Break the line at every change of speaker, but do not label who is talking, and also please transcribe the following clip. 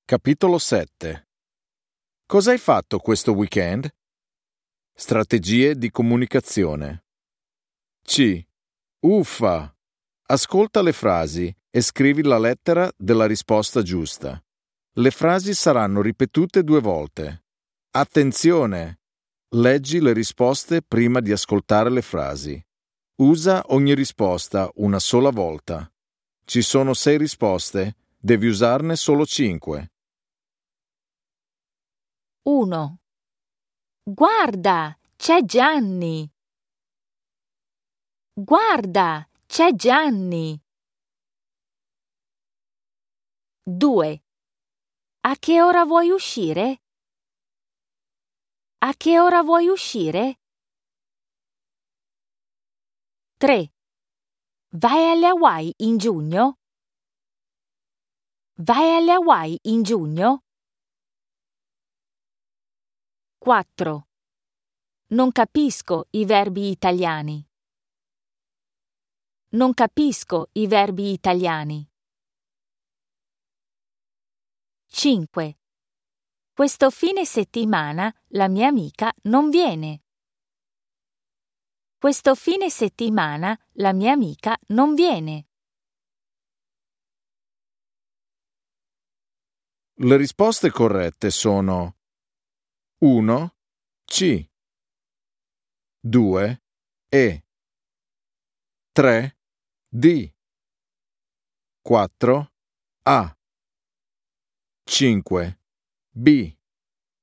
Capitolo 7. Cosa hai fatto questo weekend? Strategie di comunicazione. C. Uffa! Ascolta le frasi e scrivi la lettera della risposta giusta. Le frasi saranno ripetute 2 volte. Attenzione! Leggi le risposte prima di ascoltare le frasi. Usa ogni risposta una sola volta. Ci sono 6 risposte, devi usarne solo 5.
1. Guarda, c'è Gianni. Guarda, c'è Gianni. 2. A che ora vuoi uscire? A che ora vuoi uscire? 3. Vai alle Hawaii in giugno? Vai alle Hawaii in giugno? 4. Non capisco i verbi italiani. Non capisco i verbi italiani. 5. Questo fine settimana la mia amica non viene. Questo fine settimana la mia amica non viene.
Le risposte corrette sono 1. C. 2. E. 3. D. 4. A. 5. B.